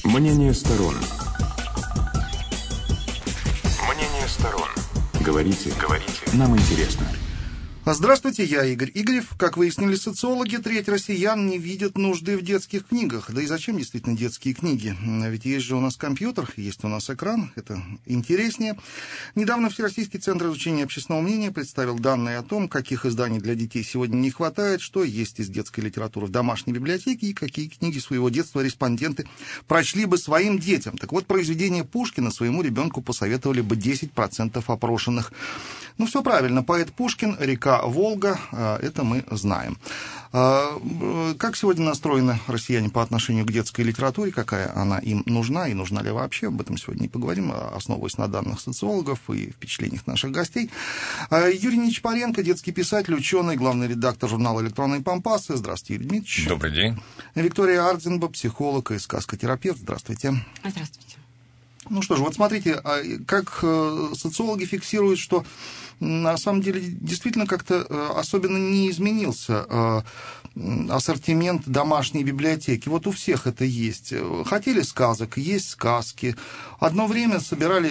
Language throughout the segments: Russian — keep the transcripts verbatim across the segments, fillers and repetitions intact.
Мнение сторон. Мнение сторон. Говорите, говорите, нам интересно. Здравствуйте, я Игорь Игорев. Как выяснили социологи, треть россиян не видят нужды в детских книгах. Да и зачем действительно детские книги? Ведь есть же у нас компьютер, есть у нас экран, это интереснее. Недавно Всероссийский центр изучения общественного мнения представил данные о том, каких изданий для детей сегодня не хватает, что есть из детской литературы в домашней библиотеке и какие книги своего детства респонденты прочли бы своим детям. Так вот, произведение Пушкина своему ребенку посоветовали бы десять процентов опрошенных. Ну, все правильно, поэт Пушкин, река Волга, это мы знаем. Как сегодня настроены россияне по отношению к детской литературе, какая она им нужна и нужна ли вообще, об этом сегодня и поговорим, основываясь на данных социологов и впечатлениях наших гостей. Юрий Нечапаренко, детский писатель, ученый, главный редактор журнала «Электронные пампасы». Здравствуйте, Юрий Дмитриевич. Добрый день. Виктория Ардзенба, психолог и сказкотерапевт. Здравствуйте. Здравствуйте. Ну что ж, вот смотрите, как социологи фиксируют, что на самом деле действительно как-то особенно не изменился ассортимент домашней библиотеки. Вот у всех это есть. Хотели сказок, есть сказки. Одно время собирали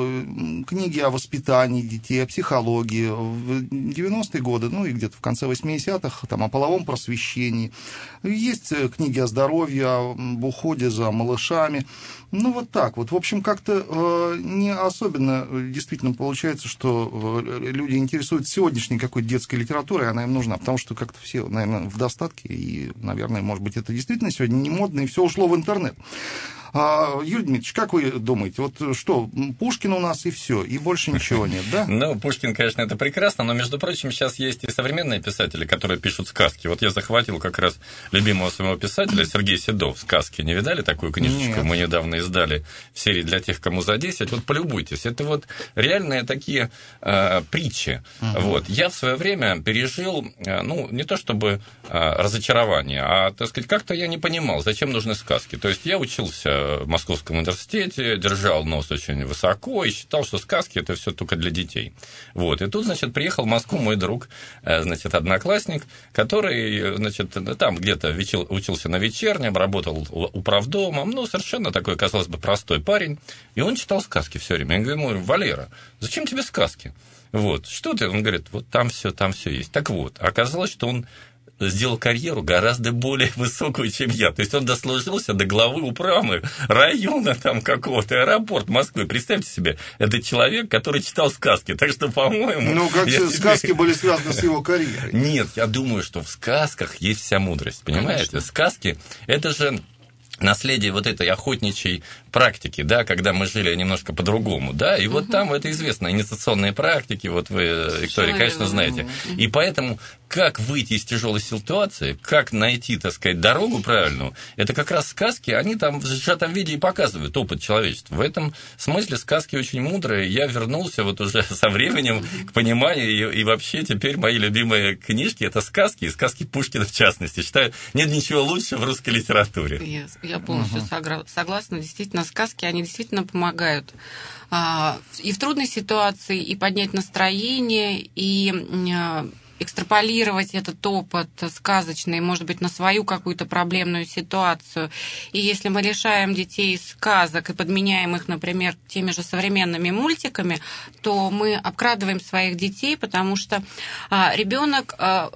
книги о воспитании детей, о психологии. В девяностые годы, ну и где-то в конце восьмидесятых, там, о половом просвещении. Есть книги о здоровье, об уходе за малышами. Ну, вот так вот. В общем, как-то не особенно действительно получается, что люди интересуются сегодняшней какой-то детской литературой, она им нужна, потому что как-то все, наверное, в достатке, и, наверное, может быть, это действительно сегодня не модно, и все ушло в интернет. А, Юрий Дмитриевич, как вы думаете, вот что, Пушкин у нас и все, и больше ничего нет, да? Ну, Пушкин, конечно, это прекрасно, но, между прочим, сейчас есть и современные писатели, которые пишут сказки. Вот я захватил как раз любимого своего писателя Сергей Седов, «Сказки». Не видали такую книжечку? Нет. Мы недавно издали в серии «Для тех, кому за десять». Вот полюбуйтесь, это вот реальные такие э, притчи. Uh-huh. Вот. Я в свое время пережил, э, ну, не то чтобы э, разочарование, а, так сказать, как-то я не понимал, зачем нужны сказки. То есть я учился в Московском университете, держал нос очень высоко и считал, что сказки – это все только для детей. Вот. И тут, значит, приехал в Москву мой друг, значит, одноклассник, который, значит, там где-то учился на вечернем, работал управдомом, ну, совершенно такой, казалось бы, простой парень, и он читал сказки все время. Я говорю, Валера, зачем тебе сказки? Вот. Что ты? Он говорит, вот там все, там все есть. Так вот, оказалось, что он сделал карьеру гораздо более высокую, чем я. То есть он дослужился до главы управы района там какого-то, аэропорт Москвы. Представьте себе, это человек, который читал сказки. Так что, по-моему... Ну, как я сказки теперь... были связаны с его карьерой. Нет, я думаю, что в сказках есть вся мудрость. Понимаете? Конечно. Сказки – это же наследие вот этой охотничьей практики, да, когда мы жили немножко по-другому, да, и вот угу. там это известно, инициационные практики, вот вы, Виктория, конечно, знаете. Угу. И поэтому как выйти из тяжелой ситуации, как найти, так сказать, дорогу правильную, это как раз сказки, они там в сжатом виде и показывают опыт человечества. В этом смысле сказки очень мудрые. Я вернулся вот уже со временем к пониманию, и, и вообще теперь мои любимые книжки – это сказки, и сказки Пушкина в частности. Считаю, нет ничего лучше в русской литературе. Я, я полностью uh-huh. согласна. Действительно, сказки, они действительно помогают а, и в трудной ситуации, и поднять настроение, и а, экстраполировать этот опыт сказочный, может быть, на свою какую-то проблемную ситуацию. И если мы лишаем детей сказок и подменяем их, например, теми же современными мультиками, то мы обкрадываем своих детей, потому что а, ребенок а,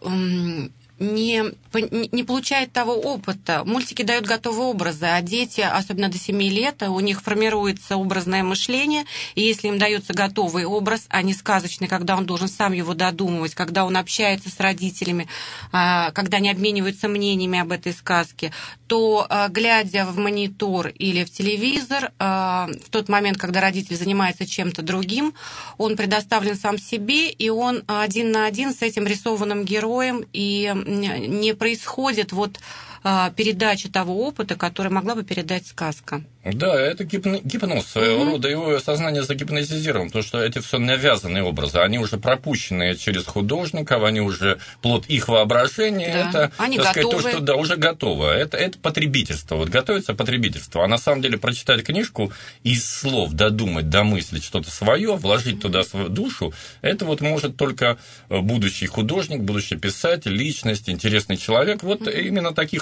не, не получает того опыта. Мультики дают готовые образы, а дети, особенно до семи лет, у них формируется образное мышление, и если им дается готовый образ, а не сказочный, когда он должен сам его додумывать, когда он общается с родителями, когда они обмениваются мнениями об этой сказке, то, глядя в монитор или в телевизор, в тот момент, когда родитель занимается чем-то другим, он предоставлен сам себе, и он один на один с этим рисованным героем, и не происходит вот передача того опыта, который могла бы передать сказка. Да, это гипноз своего mm-hmm. рода, его сознание загипнотизировано, потому что эти все навязанные образы, они уже пропущенные через художников, они уже плод их воображения, да. это, они так готовы. сказать, то, что да, уже готово. Это, это потребительство, вот готовится потребительство. А на самом деле прочитать книжку из слов, додумать, домыслить что-то свое, вложить mm-hmm. туда свою душу, это вот может только будущий художник, будущий писатель, личность, интересный человек. Вот mm-hmm. именно таких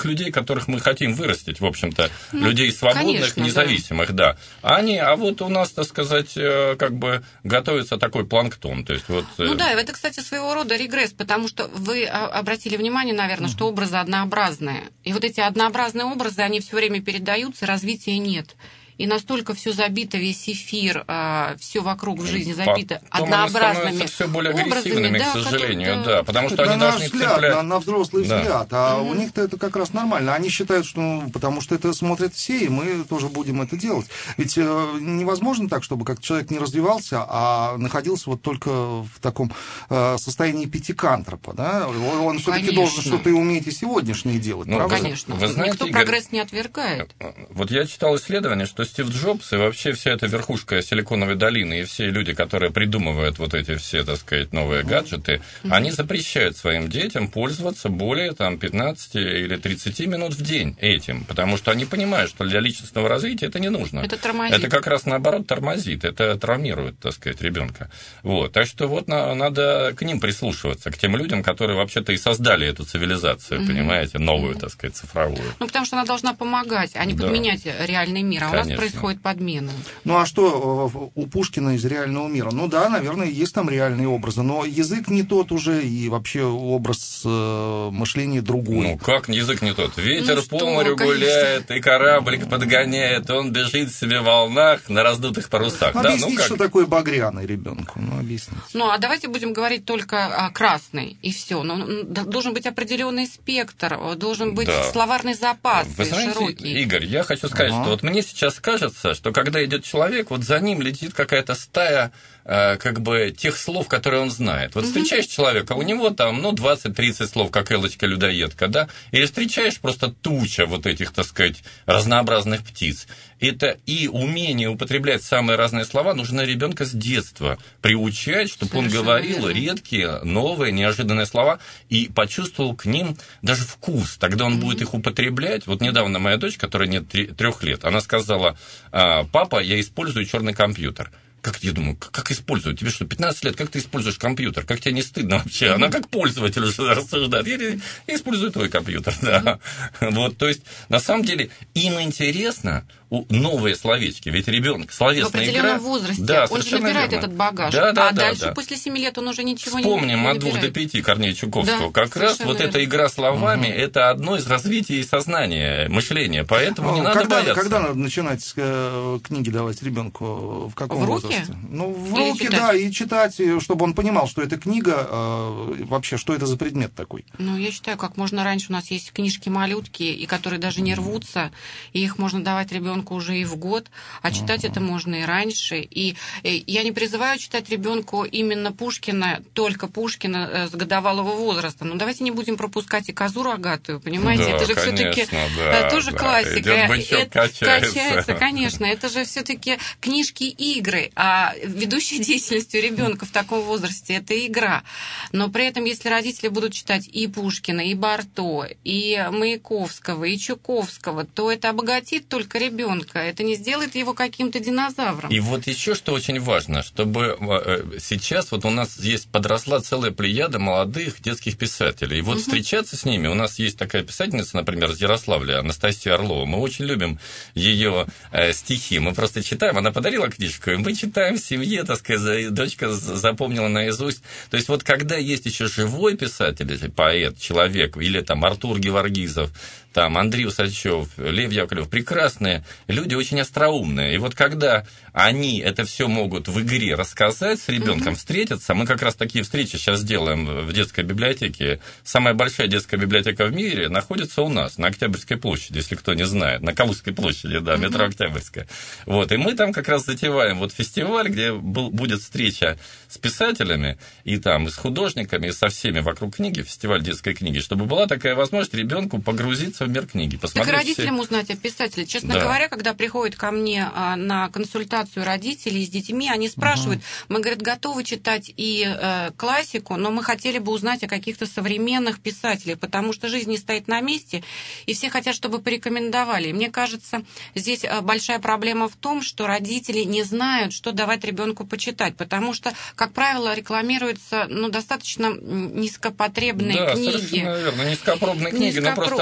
людей, которых мы хотим вырастить, в общем-то, ну, людей свободных, конечно, независимых, да. да. Они, а вот у нас, так сказать, как бы готовится такой планктон. То есть вот... Ну да, это, кстати, своего рода регресс, потому что вы обратили внимание, наверное, что образы однообразные. И вот эти однообразные образы, они все время передаются, развития нет. И настолько все забито, весь эфир, все вокруг в жизни забито Потом однообразными все более агрессивными, образами, к да, сожалению, которые, да, потому что это они на должны взгляд, цеплять... на, на взрослый да. взгляд, а Mm-hmm. у них-то это как раз нормально. Они считают, что ну, потому что это смотрят все, и мы тоже будем это делать. Ведь э, невозможно так, чтобы как человек не развивался, а находился вот только в таком э, состоянии пятикантропа, да? Он все-таки должен что-то и уметь и сегодняшнее делать, ну, правда? Конечно. Вы знаете, никто Игорь, прогресс не отвергает. Вот я читал исследование, что Стив Джобс и вообще вся эта верхушка Силиконовой долины и все люди, которые придумывают вот эти все, так сказать, новые гаджеты, mm-hmm. они запрещают своим детям пользоваться более там, пятнадцати или тридцати минут в день этим, потому что они понимают, что для личностного развития это не нужно. Это тормозит. Это как раз наоборот тормозит, это травмирует, так сказать, ребенка. Вот. Так что вот на, надо к ним прислушиваться, к тем людям, которые вообще-то и создали эту цивилизацию, mm-hmm. понимаете, новую, mm-hmm. так сказать, цифровую. Ну, потому что она должна помогать, а не да. подменять реальный мир, а Конечно. У нас происходит подмена. Ну, а что у Пушкина из реального мира? Ну да, наверное, есть там реальные образы, но язык не тот уже, и вообще образ э, мышления другой. Ну, как язык не тот? Ветер ну, по что, морю конечно. гуляет, и кораблик подгоняет, он бежит себе в волнах на раздутых парусах. Ну, да, объясните, ну, как? что такое багряный ребенку. Ну, объясните. Ну, а давайте будем говорить только о красный, и все. Ну, должен быть определенный спектр, должен быть да. словарный запас Вы знаете, широкий. Игорь, я хочу сказать, ага. что вот мне сейчас кажется, что когда идет человек, вот за ним летит какая-то стая э, как бы тех слов, которые он знает. Вот угу. встречаешь человека, у него там, ну, двадцать-тридцать слов, как Элочка-людоедка, да, или встречаешь просто туча вот этих, так сказать, разнообразных птиц. Это и умение употреблять самые разные слова нужно ребенка с детства приучать, чтобы он говорил верно. Редкие, новые, неожиданные слова и почувствовал к ним даже вкус. Тогда он mm-hmm. будет их употреблять. Вот недавно моя дочь, которой нет трех лет, она сказала: папа, я использую черный компьютер. Как я думаю, как использовать? Тебе что, пятнадцать лет, как ты используешь компьютер? Как тебе не стыдно вообще? Она как пользователь уже рассуждает. Я, я использую твой компьютер, да. Вот, то есть, на самом деле, им интересно новые словечки. Ведь ребенок, словесная игра... В определенном игра, возрасте да, он же набирает верно. Этот багаж. Да, да, а да, дальше да. после семи лет он уже ничего Вспомним не, не от двух до пяти Корнея Чуковского. Да, как раз вот верно. Эта игра словами, угу. это одно из развитий сознания, мышления. Поэтому не когда, надо бояться. Когда надо начинать э, книги давать ребенку? В каком в руки? Возрасте? Ну, в Или руки, читать? Да, и читать, чтобы он понимал, что это книга, э, вообще, что это за предмет такой. Ну, я считаю, как можно раньше. У нас есть книжки-малютки, и которые даже не рвутся, и их можно давать ребенку уже и в год, а читать это можно и раньше. И, и я не призываю читать ребенку именно Пушкина, только Пушкина с годовалого возраста. Но давайте не будем пропускать и Козу Рогатую, понимаете? Да, это же все-таки да, тоже да. классика. Это качается. качается, конечно. Это же все-таки книжки-игры. А ведущей деятельностью ребенка в таком возрасте это игра. Но при этом, если родители будут читать и Пушкина, и Барто, и Маяковского, и Чуковского, то это обогатит только ребенка. Это не сделает его каким-то динозавром. И вот еще что очень важно, чтобы сейчас вот у нас есть подросла целая плеяда молодых детских писателей. И вот угу. встречаться с ними, у нас есть такая писательница, например, из Ярославля, Анастасия Орлова. Мы очень любим ее э, стихи. Мы просто читаем, она подарила книжку, и мы читаем в семье, так сказать, дочка запомнила наизусть. То есть вот когда есть еще живой писатель, поэт, человек, или там Артур Геворгизов, там Андрей Усачев, Лев Яковлев, прекрасные люди, очень остроумные. И вот когда они это все могут в игре рассказать с ребенком, mm-hmm. встретиться, мы как раз такие встречи сейчас делаем в детской библиотеке. Самая большая детская библиотека в мире находится у нас, на Октябрьской площади, если кто не знает, на Калужской площади, да, mm-hmm. метро Октябрьская. Вот, и мы там как раз затеваем вот фестиваль, где был, будет встреча с писателями, и там, и с художниками, и со всеми вокруг книги, фестиваль детской книги, чтобы была такая возможность ребенку погрузиться в мир книги, посмотреть. Так и родителям все... узнать о писателе. Честно да. говоря, когда приходят ко мне а, на консультацию родителей с детьми, они спрашивают, угу. мы, говорят, готовы читать и э, классику, но мы хотели бы узнать о каких-то современных писателях, потому что жизнь не стоит на месте, и все хотят, чтобы порекомендовали. И мне кажется, здесь большая проблема в том, что родители не знают, что давать ребенку почитать, потому что, как правило, рекламируются ну, достаточно низкопотребные да, книги. Да, совершенно верно. Низкопробные книги, но просто они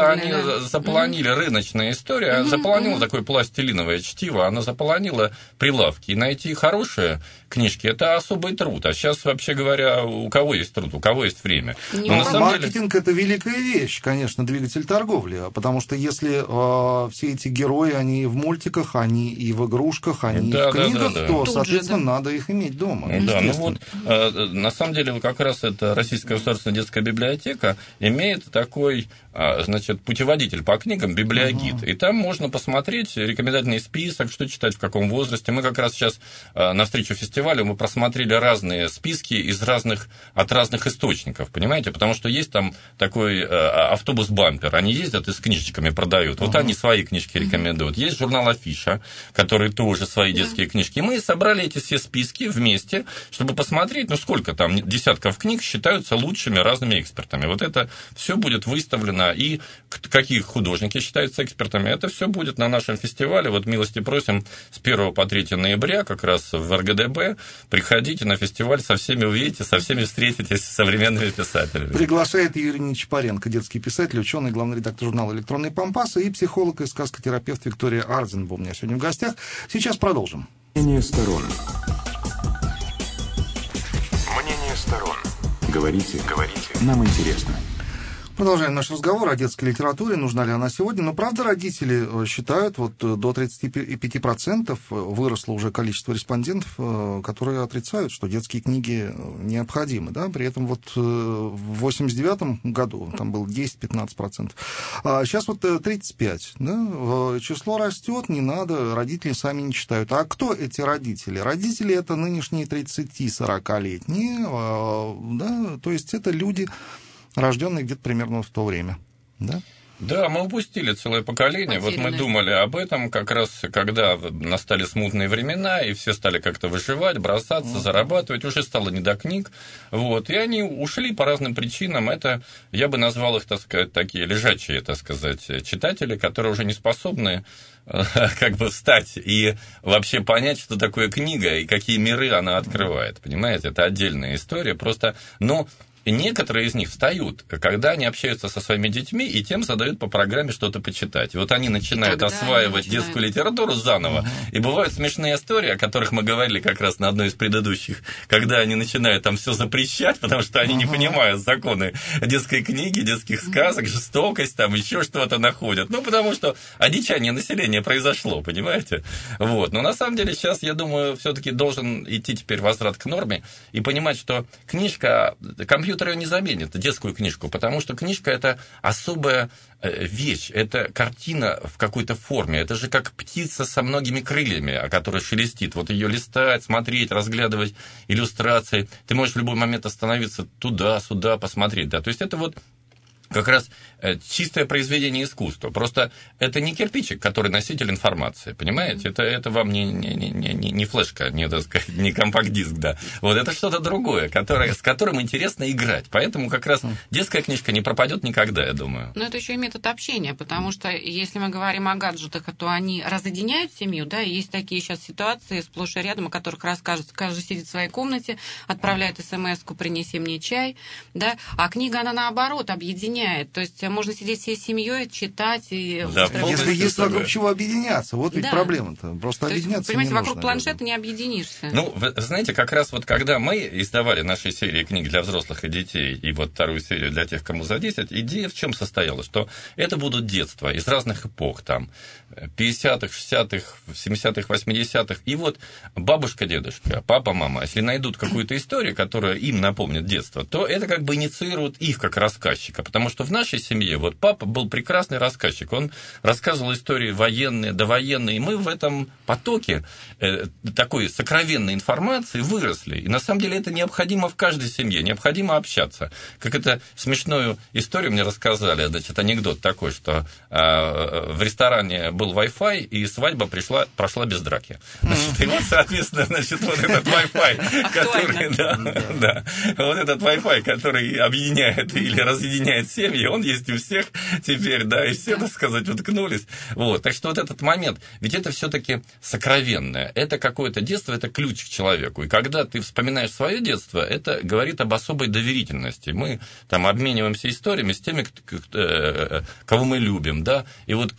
просто заполонили mm-hmm. рыночная история, mm-hmm. заполонила mm-hmm. такое пластилиновое чтиво, она заполонила прилавки. И найти хорошие книжки – это особый труд. А сейчас, вообще говоря, у кого есть труд, у кого есть время? Но на самом Маркетинг деле... – это великая вещь, конечно, двигатель торговли. Потому что если э, все эти герои, они в мультиках, они и в игрушках, они да, в книгах, да, да, да. то, Тут соответственно, же, да. надо их иметь дома. Да, ну вот, э, на самом деле, как раз эта Российская государственная детская библиотека имеет такой, э, значит, путеводитель по книгам, библиогид. Uh-huh. И там можно посмотреть рекомендательный список, что читать, в каком возрасте. Мы как раз сейчас э, на встречу фестивалю мы просмотрели разные списки из разных, от разных источников, понимаете? Потому что есть там такой э, автобус-бампер, они ездят и с книжечками продают. Uh-huh. Вот они свои книжки рекомендуют. Есть журнал «Афиша», который тоже свои детские uh-huh. книжки. И мы собрали эти все списки вместе, чтобы посмотреть, ну, сколько там десятков книг считаются лучшими разными экспертами. Вот это все будет выставлено. И какие художники считаются экспертами, это все будет на нашем фестивале. Вот милости просим с первого по третье ноября как раз в эр гэ дэ бэ. Приходите на фестиваль, со всеми увидите, со всеми встретитесь, с современными писателями. Приглашает Юрий Нечапаренко, детский писатель, ученый, главный редактор журнала «Электронный Пампас» и психолог и сказкотерапевт Виктория Арденбаум у меня сегодня в гостях. Сейчас продолжим. Мнение сторон. Мнение сторон. Говорите, говорите. Нам интересно. Продолжаем наш разговор о детской литературе, нужна ли она сегодня. Но, правда, родители считают, вот до тридцати пяти процентов выросло уже количество респондентов, которые отрицают, что детские книги необходимы. Да? При этом вот в восемьдесят девятом году там было десять-пятнадцать процентов. А сейчас вот тридцать пять процентов. Да? Число растет, не надо, родители сами не читают. А кто эти родители? Родители — это нынешние тридцати-сорокалетние, да? То есть это люди, рожденные где-то примерно в то время, да? Да, мы упустили целое поколение. Потеряны. Вот мы думали об этом как раз, когда настали смутные времена, и все стали как-то выживать, бросаться, mm-hmm. зарабатывать, уже стало не до книг. Вот, и они ушли по разным причинам. Это, я бы назвал их, так сказать, такие лежачие, так сказать, читатели, которые уже не способны как бы встать и вообще понять, что такое книга и какие миры она открывает. Понимаете, это отдельная история. Просто, но некоторые из них встают, когда они общаются со своими детьми, и тем задают по программе что-то почитать. И вот они начинают осваивать начинают... детскую литературу заново. Uh-huh. И бывают смешные истории, о которых мы говорили как раз на одной из предыдущих, когда они начинают там все запрещать, потому что они uh-huh. не понимают законы детской книги, детских сказок, uh-huh. жестокость, там еще что-то находят. Ну, потому что одичание населения произошло, понимаете? Вот. Но на самом деле сейчас, я думаю, все-таки должен идти теперь возврат к норме и понимать, что книжка, компьютер ее не заменит, детскую книжку, потому что книжка – это особая вещь, это картина в какой-то форме, это же как птица со многими крыльями, о которой шелестит. Вот ее листать, смотреть, разглядывать иллюстрации. Ты можешь в любой момент остановиться туда-сюда, посмотреть. Да? То есть это вот как раз чистое произведение искусства. Просто это не кирпичик, который носитель информации, понимаете? Это, это вам не, не, не, не, не флешка, не, так сказать, не компакт-диск, да. Вот это что-то другое, которое, с которым интересно играть. Поэтому как раз детская книжка не пропадет никогда, я думаю. Но это еще и метод общения, потому что если мы говорим о гаджетах, то они разъединяют семью, да, и есть такие сейчас ситуации сплошь и рядом, о которых расскажут. Каждый сидит в своей комнате, отправляет смс-ку «принеси мне чай», да, а книга, она наоборот объединяет. То есть можно сидеть всей семьей, читать и... Да, если есть вокруг чего объединяться, вот ведь да. проблема-то. Просто То объединяться есть, понимаете, не вокруг нужно, планшета наверное. Не объединишься. Ну, вы знаете, как раз вот когда мы издавали наши серии книг для взрослых и детей, и вот вторую серию для тех, кому за десять, идея в чем состояла? Что это будут детства из разных эпох, там, пятидесятых, шестидесятых, семидесятых, восьмидесятых, и вот бабушка, дедушка, папа, мама, если найдут какую-то историю, которая им напомнит детство, то это как бы инициирует их как рассказчика, потому что в нашей семье вот папа был прекрасный рассказчик, он рассказывал истории военные, довоенные, и мы в этом потоке э, такой сокровенной информации выросли, и на самом деле это необходимо в каждой семье, необходимо общаться. Как это смешную историю мне рассказали, значит, анекдот такой, что э, в ресторане был Wi-Fi, и свадьба пришла, прошла без драки. Значит, и вот, соответственно, значит, вот этот Wi-Fi, который, да, да, вот этот Wi-Fi, который объединяет или разъединяет семьи, он есть у всех теперь, да, и все, так сказать, уткнулись. Вот, так что вот этот момент, ведь это все-таки сокровенное, это какое-то детство, это ключ к человеку, и когда ты вспоминаешь свое детство, это говорит об особой доверительности. Мы там обмениваемся историями с теми, кого мы любим, да, и вот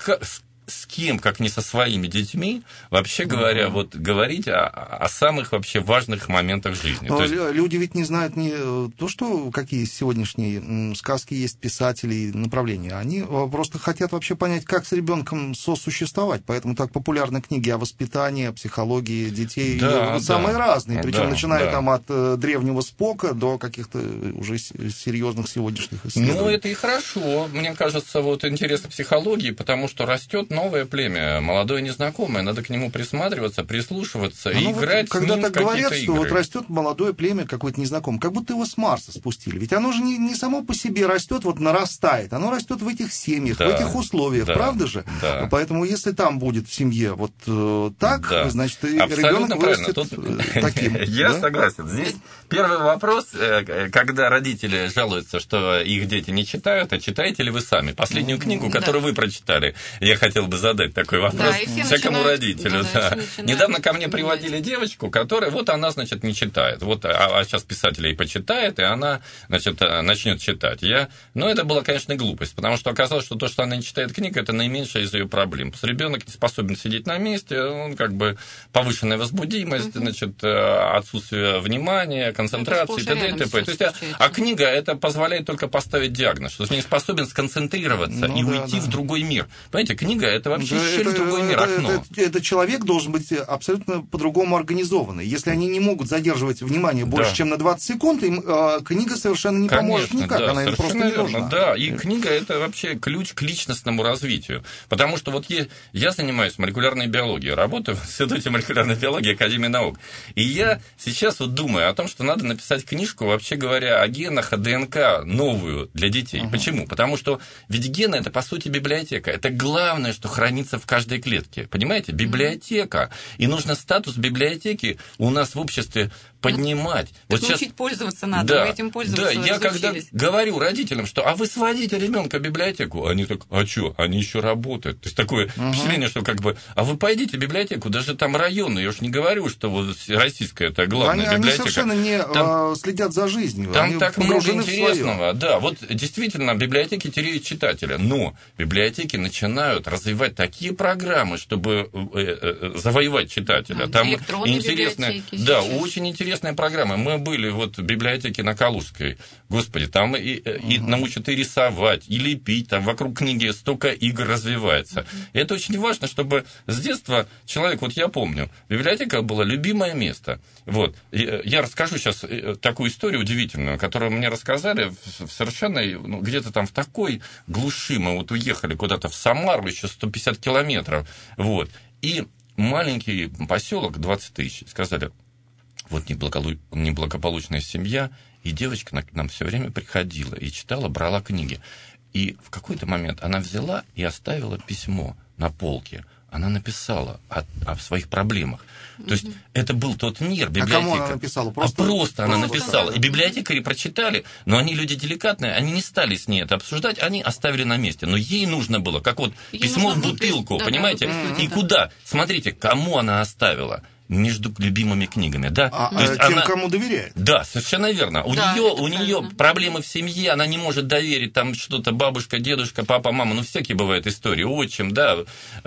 с кем, как не со своими детьми, вообще говоря, mm-hmm. вот говорить о, о самых вообще важных моментах жизни. То есть... Люди ведь не знают не то, что какие сегодняшние сказки есть, писатели, направления. Они просто хотят вообще понять, как с ребенком сосуществовать. Поэтому так популярны книги о воспитании, о психологии детей. Да, самые да. разные. Причем да, начиная да. там от древнего Спока до каких-то уже серьезных сегодняшних исследований. Ну, это и хорошо. Мне кажется, вот интерес к психологии, потому что растет новое племя, молодое незнакомое, надо к нему присматриваться, прислушиваться и ну, играть вот, когда с ним так в какие-то говорят, игры. что вот растет молодое племя какое-то незнакомое, как будто его с Марса спустили. Ведь оно же не, не само по себе растет, вот нарастает. Оно растет в этих семьях, да, в этих условиях, да, правда же? Да. Поэтому если там будет в семье вот э, так, да. значит, и ребенок вырастет Тут... таким. Я да? согласен. Здесь первый вопрос, когда родители жалуются, что их дети не читают, а читаете ли вы сами? Последнюю книгу, которую вы прочитали, я хотел бы задать такой вопрос да, всякому родителю. Да, да. Недавно ко мне приводили девочку, которая, вот она, значит, не читает. Вот, а, а сейчас писатель ей почитает, и она, значит, начнет читать. Я... Ну, это была, конечно, глупость, потому что оказалось, что то, что она не читает книг, это наименьшая из ее проблем. Ребенок не способен сидеть на месте, он как бы повышенная возбудимость, угу. значит, отсутствие внимания, концентрации, т.д. и т.п. То есть, а, а книга это позволяет только поставить диагноз, что он не способен сконцентрироваться ну, и да, уйти да. в другой мир. Понимаете, книга это вообще да, щель это, в другой мир, это, окно. Это, это человек должен быть абсолютно по-другому организованный. Если они не могут задерживать внимание больше, да. чем на двадцать секунд, им э, книга совершенно не Конечно, поможет никак, да, она им просто не нужна. Да, и книга это вообще ключ к личностному развитию. Потому что вот я, я занимаюсь молекулярной биологией, работаю в Институте молекулярной биологии Академии наук. И я сейчас вот думаю о том, что надо написать книжку, вообще говоря, о генах, о ДНК новую для детей. Uh-huh. Почему? Потому что ведь гены это по сути библиотека. Это главное, что хранится в каждой клетке. Понимаете? Библиотека. И нужно статус библиотеки у нас в обществе поднимать. Вот сейчас... Научить пользоваться надо, да, вы этим пользоваться Да, я когда говорю родителям, что а вы сводите ребенка в библиотеку, они так, а что, они еще работают. То есть такое uh-huh. впечатление, что как бы, а вы пойдите в библиотеку, даже там районные, я уж не говорю, что вот российская это главная они, библиотека. Они совершенно не там, следят за жизнью. Там они так много интересного. Да, вот действительно библиотеки теряют читателя, но библиотеки начинают развивать такие программы, чтобы завоевать читателя. Там интересная, да, очень интересная Интересная программа. Мы были вот в библиотеке на Калужской. Господи, там и, и uh-huh. научат и рисовать, и лепить. Там вокруг книги столько игр развивается. Uh-huh. И это очень важно, чтобы с детства человек, вот я помню, библиотека была любимое место. Вот. И я расскажу сейчас такую историю удивительную, которую мне рассказали в совершенно, ну, где-то там в такой глуши. Мы вот уехали куда-то в Самару, еще сто пятьдесят километров. Вот. И маленький поселок, двадцать тысяч, сказали... Вот неблагополучная семья, и девочка к нам все время приходила и читала, брала книги. И в какой-то момент она взяла и оставила письмо на полке. Она написала о, о своих проблемах. То есть, mm-hmm. это был тот мир, библиотека. А кому она написала? Просто, а просто она просто написала. И библиотекари прочитали, но они люди деликатные, они не стали с ней это обсуждать, они оставили на месте. Но ей нужно было, как вот ей письмо в бутылку, да, понимаете? Да, и да. куда? Смотрите, кому она оставила? Между любимыми книгами, да. А, То есть а тем, она... кому доверяет. Да, совершенно верно. У да, нее, у нее проблемы в семье, она не может доверить там что-то бабушка, дедушка, папа, мама, ну всякие бывают истории, отчим, да.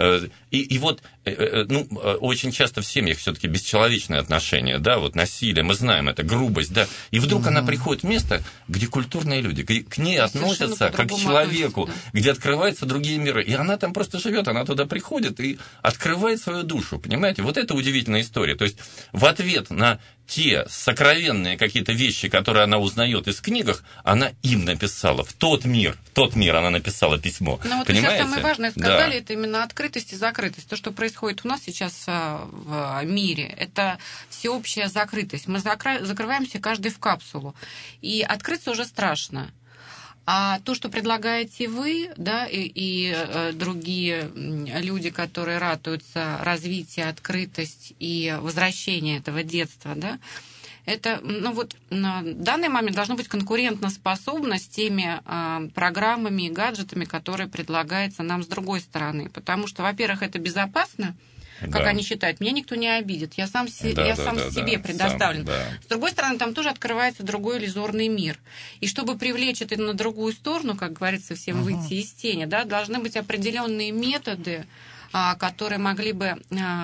И, и вот, ну, очень часто в семьях все-таки бесчеловечные отношения, да, вот насилие, мы знаем это, грубость, да. И вдруг mm-hmm. она приходит в место, где культурные люди, где к ней относятся как к человеку, да. где открываются другие миры. И она там просто живет, она туда приходит и открывает свою душу, понимаете? Вот это удивительная история. История. То есть в ответ на те сокровенные какие-то вещи, которые она узнает из книг, она им написала, в тот мир, в тот мир она написала письмо. Ну вот понимаете? Сейчас самое важное сказали, да. это именно открытость и закрытость. То, что происходит у нас сейчас в мире, это всеобщая закрытость. Мы закра... закрываемся каждый в капсулу. И открыться уже страшно. А то, что предлагаете вы, да, и, и э, другие люди, которые ратуют за развитие, открытость и возвращение этого детства, да, Это, ну вот, на данный момент должно быть конкурентоспособно с теми э, программами и гаджетами, которые предлагаются нам с другой стороны. Потому что, во-первых, это безопасно, как да. они считают, меня никто не обидит, я сам, се- да, я да, сам да, себе да, предоставлен. сам, да. С другой стороны, там тоже открывается другой иллюзорный мир. И чтобы привлечь это на другую сторону, как говорится, всем uh-huh. выйти из тени, да, должны быть определенные методы, которые могли бы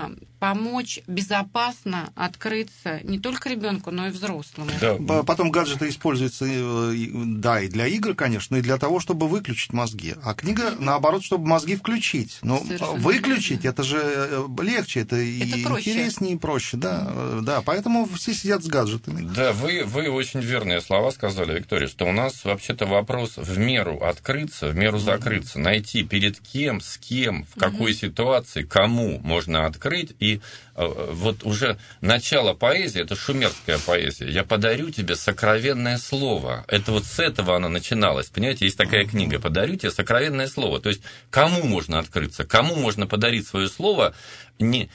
помочь безопасно открыться не только ребенку, но и взрослому. Да. Потом гаджеты используются, да, и для игр, конечно, и для того, чтобы выключить мозги. А книга, наоборот, чтобы мозги включить. Но совершенно выключить, это же легче, это, это и проще. Интереснее, и проще. Да, да, поэтому все сидят с гаджетами. Да, вы, вы очень верные слова сказали, Виктория, что у нас вообще-то вопрос в меру открыться, в меру закрыться, найти перед кем, с кем, в какой mm-hmm. ситуации, кому можно открыть. И вот уже начало поэзии, это шумерская поэзия. «Я подарю тебе сокровенное слово». Это вот с этого она начиналась. Понимаете, есть такая книга «Подарю тебе сокровенное слово». То есть кому можно открыться, кому можно подарить свое слово, не,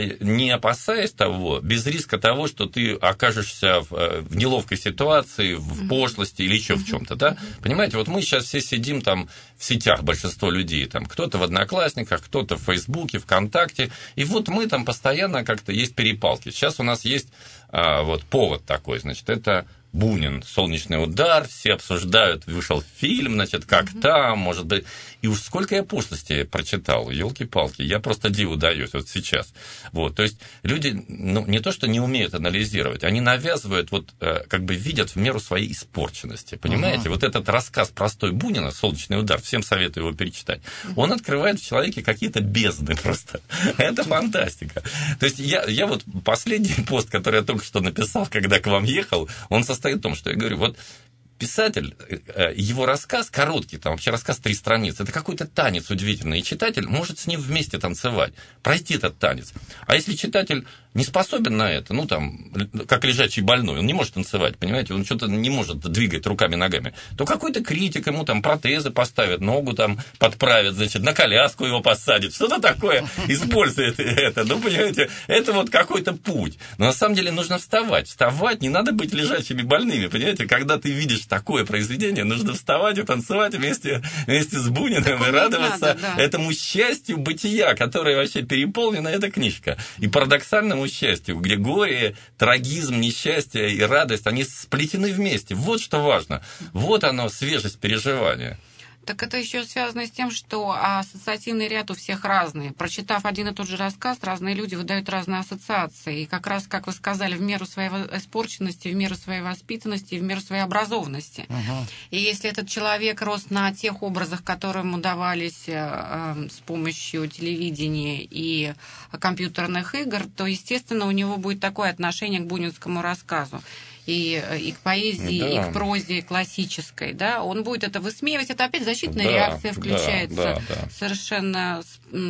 не опасаясь того, без риска того, что ты окажешься в, в неловкой ситуации, в пошлости или еще в чем-то, да? Понимаете, вот мы сейчас все сидим там в сетях, большинство людей, там кто-то в Одноклассниках, кто-то в Фейсбуке, ВКонтакте, и вот мы там постоянно как-то есть перепалки. Сейчас у нас есть а, вот повод такой, значит, это Бунин, «Солнечный удар», все обсуждают, вышел фильм, значит, как mm-hmm. там, может быть. И уж сколько я пошлости прочитал, елки-палки, я просто диву даюсь вот сейчас. Вот, то есть люди, ну, не то, что не умеют анализировать, они навязывают, вот, как бы видят в меру своей испорченности, понимаете? Mm-hmm. Вот этот рассказ простой Бунина «Солнечный удар», всем советую его перечитать, mm-hmm. он открывает в человеке какие-то бездны просто. Это фантастика. То есть я, я вот последний пост, который я только что написал, когда к вам ехал, он состоит в том, что я говорю, вот писатель, его рассказ короткий, там вообще рассказ три страницы, это какой-то танец удивительный, и читатель может с ним вместе танцевать, пройти этот танец. А если читатель не способен на это, ну там, как лежачий больной, он не может танцевать, понимаете, он что-то не может двигать руками, ногами, то какой-то критик ему там протезы поставит, ногу там подправит, значит, на коляску его посадит, что-то такое использует это, ну, понимаете, это вот какой-то путь. Но на самом деле нужно вставать, вставать, не надо быть лежачими больными, понимаете, когда ты видишь такое произведение, нужно вставать и танцевать вместе, вместе с Буниным так и радоваться надо, да. этому счастью бытия, которое вообще переполнена эта книжка. И парадоксальному счастью, где горе, трагизм, несчастье и радость, они сплетены вместе. Вот что важно. Вот оно, свежесть переживания. Так это еще связано с тем, что ассоциативный ряд у всех разный. Прочитав один и тот же рассказ, разные люди выдают разные ассоциации. И как раз, как вы сказали, в меру своей испорченности, в меру своей воспитанности, в меру своей образованности. Uh-huh. И если этот человек рос на тех образах, которые ему давались э, с помощью телевидения и компьютерных игр, то, естественно, у него будет такое отношение к бунинскому рассказу. И, и к поэзии, да. и к прозе классической, да, он будет это высмеивать, это опять защитная да, реакция включается да, да, да. совершенно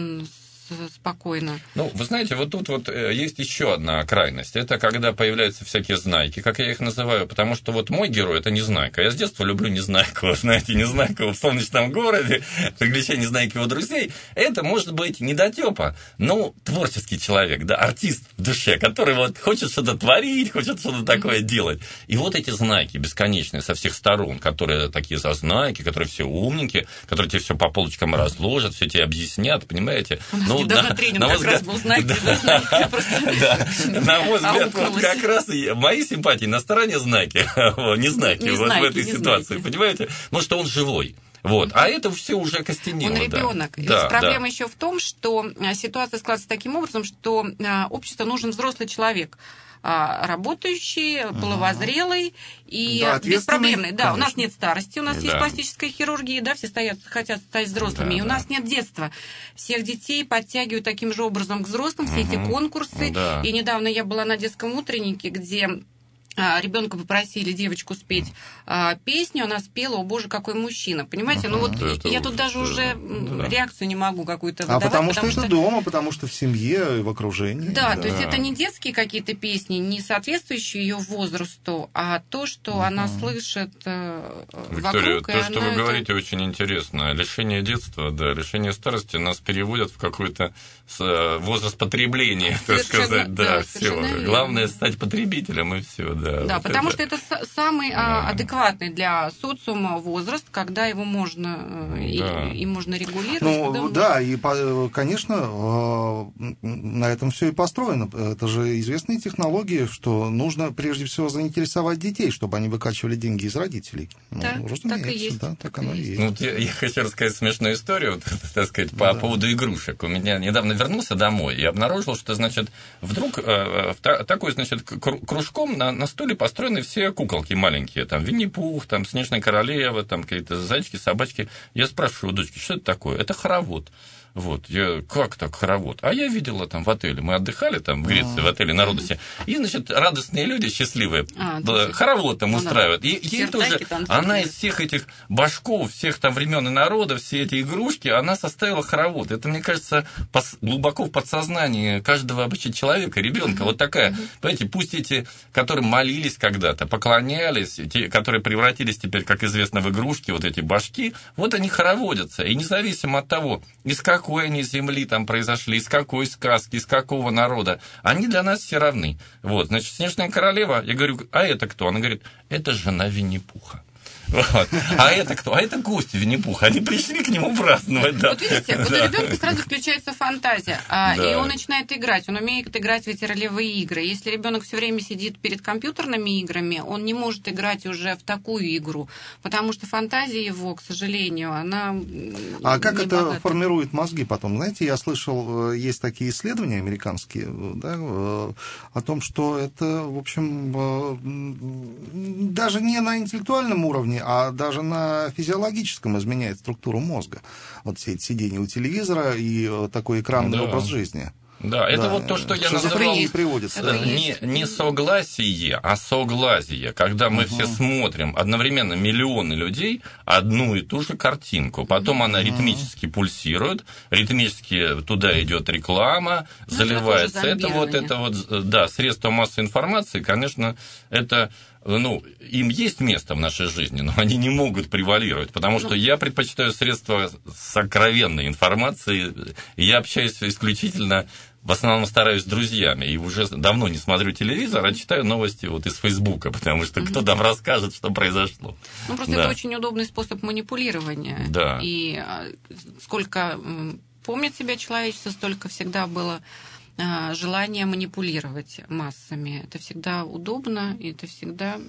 спокойно. Ну, вы знаете, вот тут вот есть еще одна крайность. Это когда появляются всякие знайки, как я их называю, потому что вот мой герой – это Незнайка. Я с детства люблю Незнайку, знаете, Незнайку в солнечном городе, приключения Незнайки его друзей. Это может быть недотёпа, но творческий человек, да, артист в душе, который вот хочет что-то творить, хочет что-то такое делать. И вот эти знайки бесконечные со всех сторон, которые такие зазнайки, которые все умненькие, которые тебе все по полочкам разложат, все тебе объяснят, понимаете? Ну, недавно на, тренинг на как взгляд, раз был знайки, да, да, просто... На мой взгляд, вот как раз мои симпатии на стороне знаки, не знаки вот в этой ситуации, понимаете? Ну, что он живой. Вот. А это все уже костенело. Он ребенок. Да. Проблема да. еще в том, что ситуация складывается таким образом, что обществу нужен взрослый человек, работающий, половозрелый и да, беспроблемный. Да, у нас нет старости, у нас да. есть пластическая хирургия, да, все стоят, хотят стать взрослыми, да, и у да. нас нет детства. Всех детей подтягивают таким же образом к взрослым, все угу. эти конкурсы. Да. И недавно я была на детском утреннике, где ребенка попросили девочку спеть а, песню, она спела «О, Боже, какой мужчина». Понимаете? Ага, ну вот да, я тут даже уже да. реакцию не могу какую-то выдавать. А потому, потому что, что это дома, потому что в семье, в окружении. Да, да, то есть это не детские какие-то песни, не соответствующие ее возрасту, а то, что uh-huh. она слышит э, Виктория, вокруг. то, что вы это... говорите, очень интересно. Лишение детства, да, лишение старости нас переводят в какой-то возраст потребления, так сказать. Да, да все. Главное стать потребителем, и все, да. Да, вот потому это. что это самый да. адекватный для социума возраст, когда его можно, да. и, и можно регулировать. Ну, да, и, конечно, на этом все и построено. Это же известные технологии, что нужно прежде всего заинтересовать детей, чтобы они выкачивали деньги из родителей. Да, ну, так и есть. Да, так оно и есть. Ну, я, я хочу рассказать смешную историю, вот, так сказать, по да. поводу игрушек. У меня недавно вернулся домой и обнаружил, что, значит, вдруг э, такой, значит, кружком на, на столе построены все куколки маленькие, там, Винни-Пух, там, Снежная королева, там, какие-то зайчики, собачки. Я спрашиваю у дочки, что это такое? Это хоровод. Вот, я, как так, хоровод? А я видела там в отеле, мы отдыхали там в Греции, в отеле на Родосе, и, значит, радостные люди, счастливые, а, хоровод там устраивают. И ей тоже, она из всех этих башков, всех там времен и народов, все эти игрушки, она составила хоровод. Это, мне кажется, глубоко в подсознании каждого вообще человека, ребенка. Вот такая, понимаете, пусть эти, которые молились когда-то, поклонялись, те, которые превратились теперь, как известно, в игрушки, вот эти башки, вот они хороводятся. И независимо от того, из какого какой они земли там произошли, из какой сказки, из какого народа, они для нас все равны. Вот, значит, Снежная королева, я говорю, а это кто? Она говорит, это жена Винни-Пуха. Вот. А это кто? А это гости Винни-Пуха. Они пришли к нему праздновать. Да. Вот видите, вот да. у ребенка сразу включается фантазия, а, да. и он начинает играть. Он умеет играть в эти ролевые игры. Если ребенок все время сидит перед компьютерными играми, он не может играть уже в такую игру, потому что фантазия его, к сожалению, она. А как это богата. Формирует мозги потом? Знаете, я слышал, есть такие исследования американские, да, о том, что это, в общем, даже не на интеллектуальном уровне, а даже на физиологическом изменяет структуру мозга. Вот все эти сидения у телевизора и такой экранный да. образ жизни. Да, это да. вот то, что я называл не, не согласие, а согласие. Когда мы угу. все смотрим одновременно миллионы людей одну и ту же картинку, потом она ритмически пульсирует, ритмически туда идет реклама, ну, заливается. Это вот это вот, да, средства массовой информации, конечно, это. Ну, им есть место в нашей жизни, но они не могут превалировать, потому что я предпочитаю средства сокровенной информации, и я общаюсь исключительно, в основном стараюсь с друзьями, и уже давно не смотрю телевизор, а читаю новости вот из Фейсбука, потому что кто там расскажет, что произошло. Ну, просто да. это очень удобный способ манипулирования. Да. И сколько помнит себя человечество, столько всегда было желание манипулировать массами. Это всегда удобно, и это всегда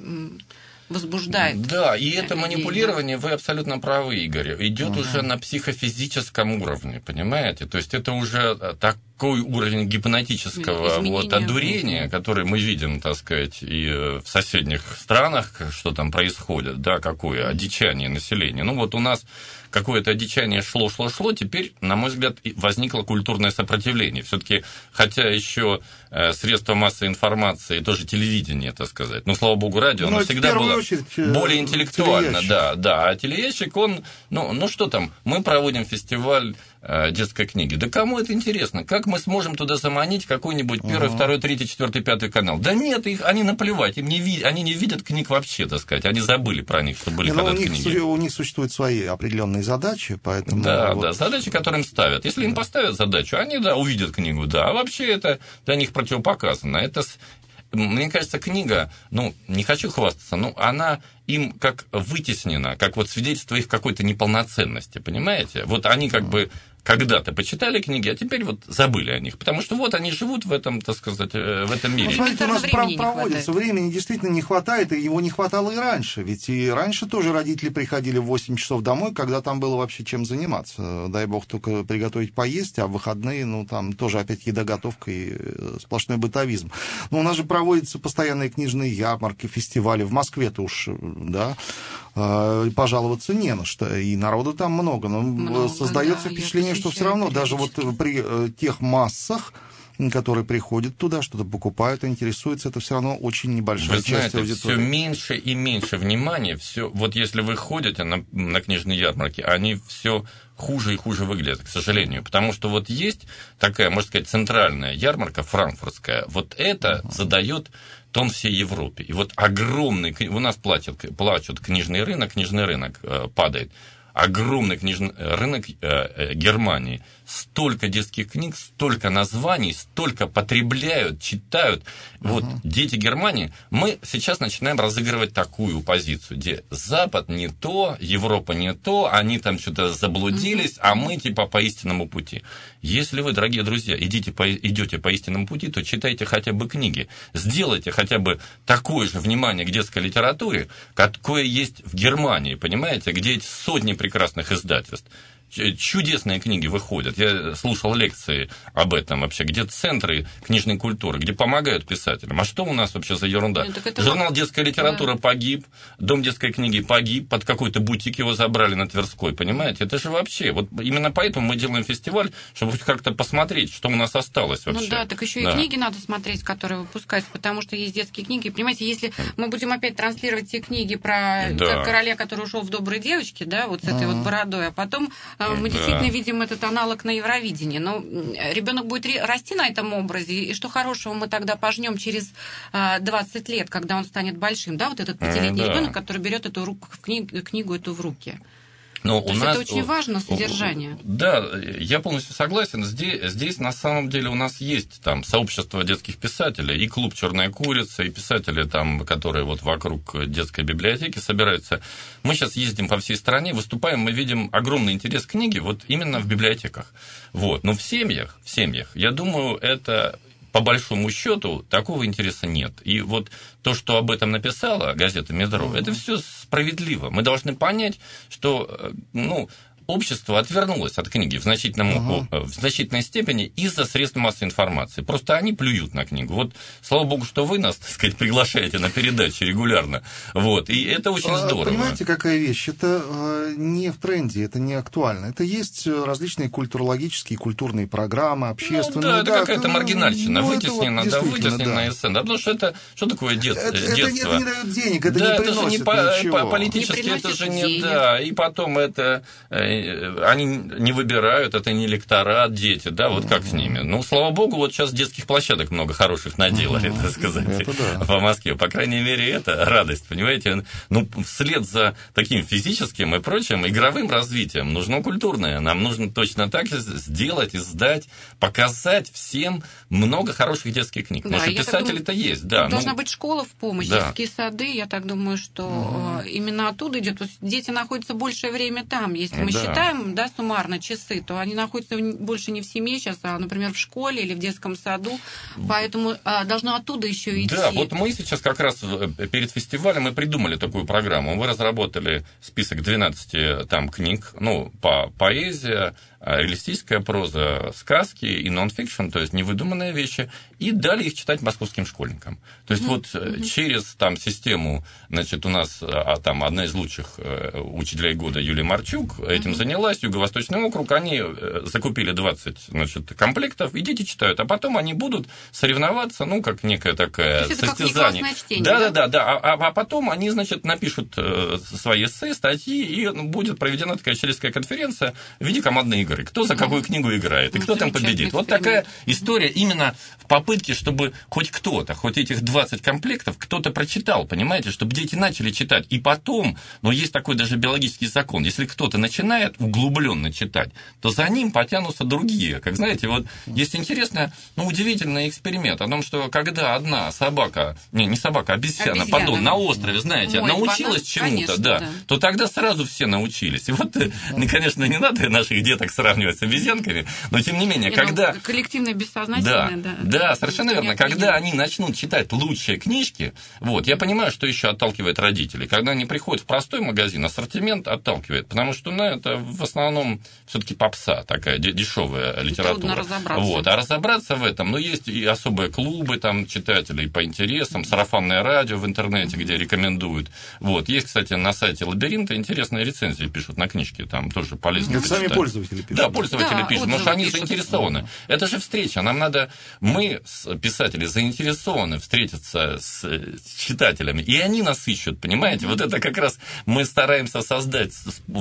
возбуждает. Да, и это манипулирование, вы абсолютно правы, Игорь, идет uh-huh. уже на психофизическом уровне, понимаете? То есть это уже такой уровень гипнотического вот, одурения, который мы видим, так сказать, и в соседних странах, что там происходит, да, какое одичание населения. Ну вот у нас какое-то одичание шло, шло, шло, теперь, на мой взгляд, возникло культурное сопротивление. Все-таки, хотя еще средства массовой информации, тоже телевидение, так сказать, но, слава богу, радио, но оно всегда было очередь, более интеллектуально, да, да, а телеящик, он, ну, ну что там, мы проводим фестиваль детской книги. Да кому это интересно? Как мы сможем туда заманить какой-нибудь первый, uh-huh. второй, третий, четвертый, пятый канал? Да нет, их, они наплевать, им не ви, они не видят книг вообще, так сказать, они забыли про них, что были когда-то книги. У них существуют свои определенные задачи, поэтому... Да, вот... да, задачи, которые им ставят. Если им поставят задачу, они, да, увидят книгу, да, а вообще это для них противопоказано. Это... Мне кажется, книга, ну, не хочу хвастаться, но она им как вытеснена, как вот свидетельство их какой-то неполноценности, понимаете? Вот они как бы когда-то почитали книги, а теперь вот забыли о них, потому что вот они живут в этом, так сказать, в этом мире. Ну, смотрите, у нас проводится, времени действительно не хватает, и его не хватало и раньше, ведь и раньше тоже родители приходили в восемь часов домой, когда там было вообще чем заниматься. Дай бог только приготовить поесть, а в выходные, ну, там тоже опять едоготовка и сплошной бытовизм. Но у нас же проводятся постоянные книжные ярмарки, фестивали, в Москве-то уж, да, пожаловаться не на что, и народу там много, но много, создается да, впечатление, что все равно даже вот при тех массах которые приходят туда, что-то покупают, интересуются, это все равно очень небольшая Вы часть знаете, аудитории. все меньше и меньше внимания. Все, вот если вы ходите на, на книжные ярмарки, они все хуже и хуже выглядят, к сожалению. Потому что вот есть такая, можно сказать, центральная ярмарка франкфуртская. Вот это uh-huh. задает тон всей Европе. И вот огромный... У нас платят, плачут книжный рынок, книжный рынок э, падает. Огромный книжный рынок э, Германии. Столько детских книг, столько названий, столько потребляют, читают. Uh-huh. Вот дети Германии, мы сейчас начинаем разыгрывать такую позицию, где Запад не то, Европа не то, они там что-то заблудились, uh-huh. а мы типа по истинному пути. Если вы, дорогие друзья, идите по, идете по истинному пути, то читайте хотя бы книги. Сделайте хотя бы такое же внимание к детской литературе, какое есть в Германии, понимаете, где эти сотни прекрасных издательств. Чудесные книги выходят. Я слушал лекции об этом вообще, где центры книжной культуры, где помогают писателям. А что у нас вообще за ерунда? Нет, Журнал «Детская литература» да. погиб, Дом детской книги погиб, под какой-то бутик его забрали на Тверской, понимаете? Это же вообще, вот именно поэтому мы делаем фестиваль, чтобы как-то посмотреть, что у нас осталось вообще. Ну да, так еще да. и книги надо смотреть, которые выпускаются, потому что есть детские книги. Понимаете, если мы будем опять транслировать те книги про да. короля, который ушел в «Добрые девочки», да, вот с этой А-а-а. вот бородой, а потом мы да. действительно видим этот аналог на Евровидении. Но ребенок будет расти на этом образе, и что хорошего мы тогда пожнем через двадцать лет, когда он станет большим, да, вот этот пятилетний да. ребенок, который берет эту руку, книгу, книгу эту в руки. Но То у есть нас, это очень важно, содержание. Да, я полностью согласен. Здесь, здесь на самом деле у нас есть там сообщество детских писателей, и клуб «Черная курица», и писатели, там, которые вот вокруг детской библиотеки собираются. Мы сейчас ездим по всей стране, выступаем, мы видим огромный интерес к книге вот именно в библиотеках. Вот. Но в семьях, в семьях, я думаю, это... По большому счету такого интереса нет. И вот то, что об этом написала газета «Метро», mm-hmm. это все справедливо. Мы должны понять, что ну, общество отвернулось от книги в, значительном, uh-huh. в значительной степени из-за средств массовой информации. Просто они плюют на книгу. Вот, слава богу, что вы нас, так сказать, приглашаете на передачи регулярно. Вот, и это очень а, здорово. Понимаете, какая вещь? Это э, не в тренде, это не актуально. Это есть различные культурологические, культурные программы, общественные. Ну, да, это да, какая-то маргинальщина, ну, вытеснена, вот, да, вытесненная да. сцена. Да, потому что это, что такое дет, это, детство? Это, это не дает денег, это да, не это же не приносит по, по, политически, не это же денег. не... Да, и потом это... Они не выбирают, это не электорат, дети, да, вот как с ними. Ну, слава богу, вот сейчас детских площадок много хороших наделали, так сказать, да. по Москве. По крайней мере, это радость, понимаете? Ну, вслед за таким физическим и прочим игровым развитием нужно культурное. Нам нужно точно так же сделать, издать, показать всем много хороших детских книг. Да, потому что писатели-то думаю, есть, да. Должна ну, быть школа в помощь, да. детские сады, я так думаю, что угу. именно оттуда идет. Дети находятся большее время там. Если мы да. считаем, да, суммарно часы, то они находятся больше не в семье сейчас, а, например, в школе или в детском саду. Поэтому а, должно оттуда еще идти. Да, вот мы сейчас как раз перед фестивалем мы придумали такую программу. Мы разработали список двенадцати там книг, ну, по поэзия, реалистическая проза, сказки и нон-фикшн, то есть невыдуманные вещи, и дали их читать московским школьникам. То есть mm-hmm. вот mm-hmm. через там систему, значит, у нас а, там одна из лучших учителей года Юлия Марчук этим mm-hmm. занялась, Юго-Восточный округ, они закупили двадцать, значит, комплектов, и дети читают, а потом они будут соревноваться, ну, как некое такое то есть состязание. Это как чтение, да, да, да, да, да, а, а потом они, значит, напишут свои эссе, статьи, и будет проведена такая читательская конференция в виде командной игры. Кто за какую книгу играет, и ну, кто там победит. Вот такая история именно в попытке, чтобы хоть кто-то, хоть этих двадцать комплектов, кто-то прочитал, понимаете, чтобы дети начали читать. И потом, но есть такой даже биологический закон, если кто-то начинает углубленно читать, то за ним потянутся другие. Как знаете, вот есть интересный, ну, удивительный эксперимент о том, что когда одна собака, не, не собака, а обезьяна, обезьяна. пардон, на острове, знаете, Мой научилась чему-то, конечно, да, да, то тогда сразу все научились. И вот, ну, конечно, не надо наших деток сравнивать с обезьянками, но тем не менее, не, когда... Ну, коллективное бессознательное, да. Да, да, совершенно верно. Когда они начнут читать лучшие книжки, вот, я понимаю, что еще отталкивает родителей. Когда они приходят в простой магазин, ассортимент отталкивает, потому что, ну, это в основном все-таки попса такая, дешевая литература. Трудно разобраться. Вот, а разобраться в этом, ну, есть и особые клубы там читателей по интересам, сарафанное радио в интернете, где рекомендуют. Вот, есть, кстати, на сайте Лабиринта интересные рецензии пишут на книжки, там тоже полезно почитать. Сами пользователи пишут. Да, пользователи да, пишут, потому что они пишут. заинтересованы. Это же встреча. Нам надо, мы, писатели, заинтересованы встретиться с читателями, и они нас ищут, понимаете? Mm-hmm. Вот это как раз мы стараемся создать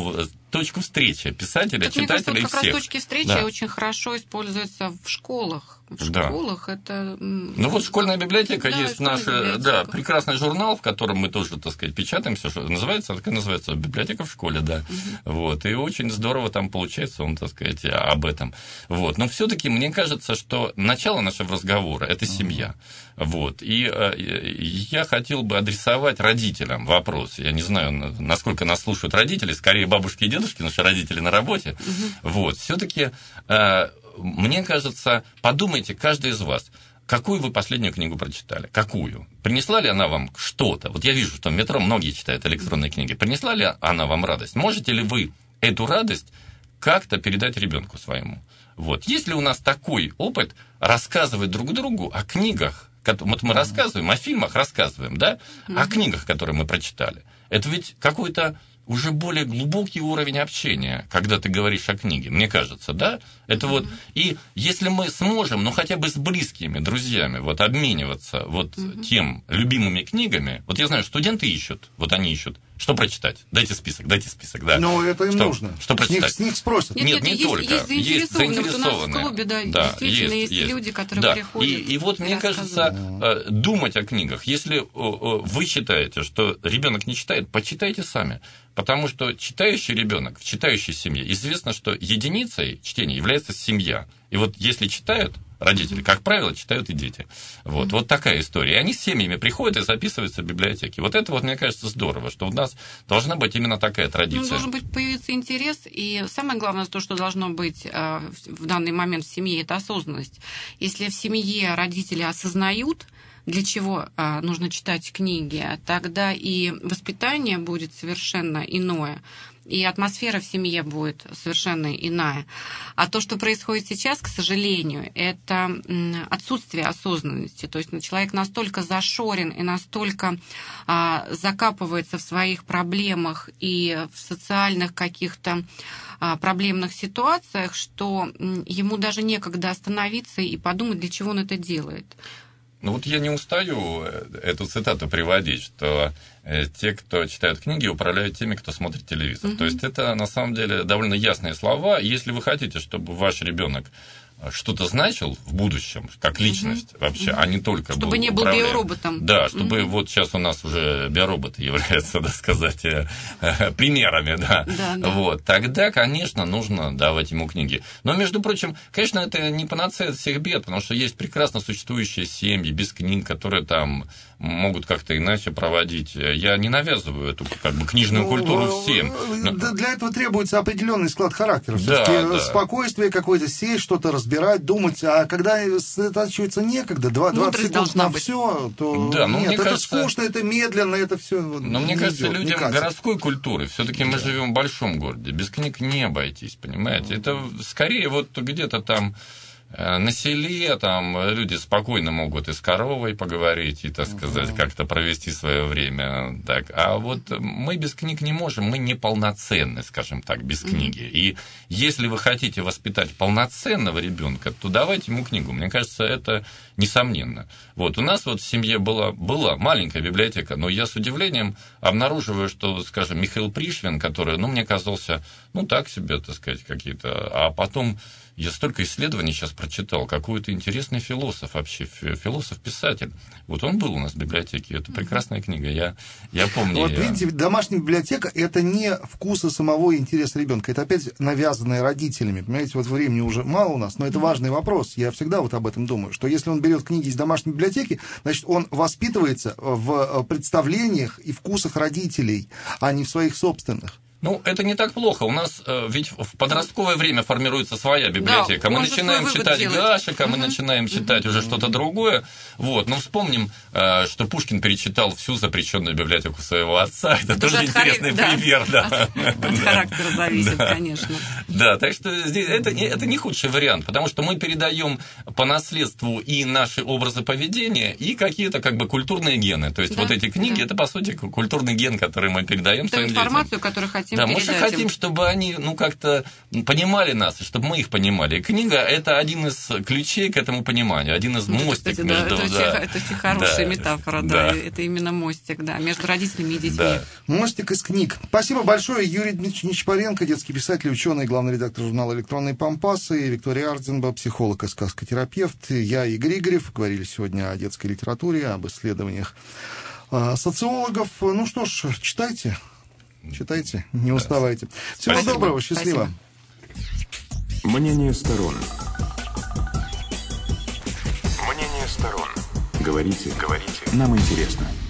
точку встречи писателя, так, читателя кажется, и всех. Как раз точки встречи да. очень хорошо используются в школах. В да. школах это... Ну вот школьная библиотека да, есть наш да, прекрасный журнал, в котором мы тоже, так сказать, печатаемся. Что называется, так и называется библиотека в школе, да. Угу. Вот, и очень здорово там получается, он, так сказать, об этом. Вот. Но все-таки мне кажется, что начало нашего разговора – это семья. Вот. И э, я хотел бы адресовать родителям вопрос. Я не знаю, насколько нас слушают родители, скорее бабушки и дедушки, потому что родители на работе. Угу. Вот. Все-таки э, мне кажется, подумайте, каждый из вас, какую вы последнюю книгу прочитали? Какую? Принесла ли она вам что-то? Вот я вижу, что в метро многие читают электронные книги. Принесла ли она вам радость? Можете ли вы эту радость как-то передать ребенку своему? Вот. Есть ли у нас такой опыт рассказывать друг другу о книгах? Вот мы рассказываем, о фильмах рассказываем, да? О книгах, которые мы прочитали. Это ведь какой-то уже более глубокий уровень общения, когда ты говоришь о книге, мне кажется, да? Это mm-hmm. вот, и если мы сможем, ну, хотя бы с близкими друзьями вот обмениваться вот mm-hmm. тем любимыми книгами, вот я знаю, студенты ищут, вот они ищут, что прочитать? Дайте список, дайте список, да. Ну, это им что, нужно. Что прочитать? С них, с них спросят. Нет, нет, не есть, только. Есть заинтересованные. Есть заинтересованные. Вот у нас в клубе, да, да действительно есть, есть, есть люди, которые да. приходят. И, и вот, и мне кажется, думать о книгах. Если вы считаете, что ребенок не читает, почитайте сами. Потому что читающий ребенок в читающей семье, известно, что единицей чтения является семья. И вот если читают родители, как правило, читают и дети. Вот, вот такая история. И они с семьями приходят и записываются в библиотеке. Вот это, вот, мне кажется, здорово, что у нас должна быть именно такая традиция. Ну, должен быть появиться интерес, и самое главное, то, что должно быть в данный момент в семье, это осознанность. Если в семье родители осознают, для чего а, нужно читать книги, тогда и воспитание будет совершенно иное, и атмосфера в семье будет совершенно иная. А то, что происходит сейчас, к сожалению, это отсутствие осознанности. То есть человек настолько зашорен и настолько а, закапывается в своих проблемах и в социальных каких-то а, проблемных ситуациях, что ему даже некогда остановиться и подумать, для чего он это делает. Ну вот я не устаю эту цитату приводить, что те, кто читают книги, управляют теми, кто смотрит телевизор. Mm-hmm. То есть это на самом деле довольно ясные слова. Если вы хотите, чтобы ваш ребенок что-то значил в будущем, как личность mm-hmm. вообще, mm-hmm. а не только чтобы был не был управляем. биороботом. Да, чтобы mm-hmm. вот сейчас у нас уже биороботы являются, так сказать, примерами, да. Да, да. Вот, тогда, конечно, нужно давать ему книги. Но, между прочим, конечно, это не панацея от всех бед, потому что есть прекрасно существующие семьи без книг, которые там могут как-то иначе проводить. Я не навязываю эту как бы книжную ну, культуру всем. Но... Для этого требуется определенный склад характера. Да, да. Спокойствие какое-то, сесть, что-то разбирать, думать. А когда сосредотачивается некогда, двадцать секунд на все, то да, нет, мне это кажется... скучно, это медленно, это все. Но мне кажется, идет, людям городской культуры, все-таки мы да. живем в большом городе, без книг не обойтись, понимаете? Mm-hmm. Это скорее вот где-то там на селе там люди спокойно могут и с коровой поговорить, и, так сказать, как-то провести свое время. Так. А вот мы без книг не можем, мы неполноценны, скажем так, без книги. И если вы хотите воспитать полноценного ребенка, то давайте ему книгу. Мне кажется, это несомненно. Вот у нас вот в семье была, была маленькая библиотека, но я с удивлением обнаруживаю, что, скажем, Михаил Пришвин, который, ну, мне казался, ну, так себе, так сказать, какие-то, а потом я столько исследований сейчас прочитал, какой-то интересный философ вообще, философ-писатель. Вот он был у нас в библиотеке, это прекрасная книга, я, я помню. Вот я... видите, домашняя библиотека – это не вкусы самого интереса ребенка, это опять навязанное родителями. Понимаете, вот времени уже мало у нас, но это важный вопрос. Я всегда вот об этом думаю, что если он берет книги из домашней библиотеки, значит, он воспитывается в представлениях и вкусах родителей, а не в своих собственных. Ну, это не так плохо. У нас э, ведь в подростковое время формируется своя библиотека. Да, мы начинаем читать Гашека, мы uh-huh. начинаем uh-huh. читать uh-huh. уже что-то другое. Вот. Но вспомним, э, что Пушкин перечитал всю запрещенную библиотеку своего отца. Это, это тоже интересный хар... пример. Да. Да. От, от характера зависит, да. конечно. Да, так что здесь это, это не худший вариант, потому что мы передаем по наследству и наши образы поведения, и какие-то как бы культурные гены. То есть да, вот эти книги, да. это, по сути, культурный ген, который мы передаем своим детям. Информацию, которую хотим Да, мы же хотим, им. чтобы они, ну, как-то понимали нас, и чтобы мы их понимали. И книга – это один из ключей к этому пониманию, один из ну, мостик кстати, между... Да, это, да. очень, это очень хорошая да. метафора, да. да. Это именно мостик, да, между родителями и детьми. Да. Мостик из книг. Спасибо большое. Юрий Дмитриевич Нечапаренко, детский писатель, ученый, главный редактор журнала «Электронные пампасы», и Виктория Ардзенба, психолог и сказкотерапевт. Я, Игорь Игорев. Говорили сегодня о детской литературе, об исследованиях социологов. Ну что ж, читайте. Читайте, не уставайте. Всего Спасибо. доброго, счастливо. Спасибо. Мнение сторон. Мнение сторон. Говорите, говорите. Нам интересно.